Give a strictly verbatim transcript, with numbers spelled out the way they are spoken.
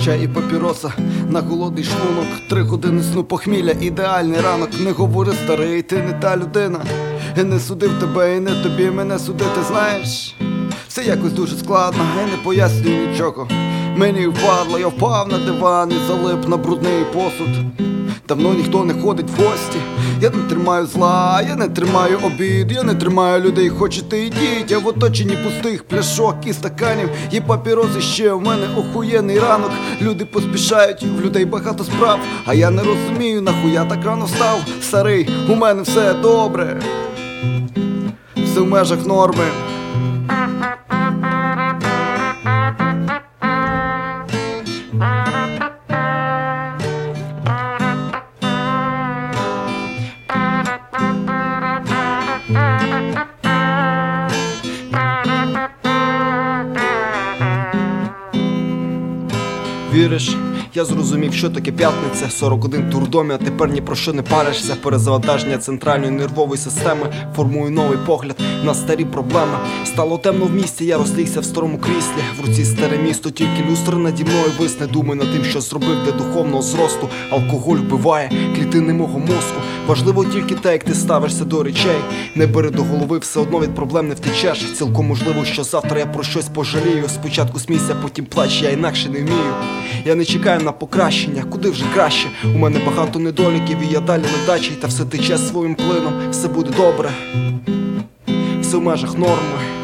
чай і папіроса на голодний шлунок, три години сну похмілля, ідеальний ранок. Не говори, старий, ти не та людина, і не судив тебе, і не тобі мене судити, знаєш. Все якось дуже складно, і не пояснюю нічого. Мені впадло, я впав на диван і залип на брудний посуд. Давно ніхто не ходить в гості. Я не тримаю зла, я не тримаю обід, я не тримаю людей, хочете ідіть. Я в оточенні пустих пляшок і стаканів, і папіроси ще, в мене охуєнний ранок. Люди поспішають, в людей багато справ, а я не розумію, нахуя так рано встав. Старий, у мене все добре, все в межах норми. Віриш, я зрозумів, що таке п'ятниця. сорок один тур в домі, а тепер ні про що не паришся. Перезавантаження центральної нервової системи формує новий погляд на старі проблеми. Стало темно в місті, я розлігся в старому кріслі. В руці старе місто, тільки люстра наді мною висне. Думаю над тим, що зробив для духовного зросту. Алкоголь вбиває клітини мого мозку. Важливо тільки те, як ти ставишся до речей. Не бери до голови, все одно від проблем не втечеш. Цілком можливо, що завтра я про щось пожалію. Спочатку смійся, потім плач, я інакше не вмію. Я не чекаю на покращення, куди вже краще. У мене багато недоліків і я далі ледачий. Та все тече своїм плином, все буде добре, все в межах норми.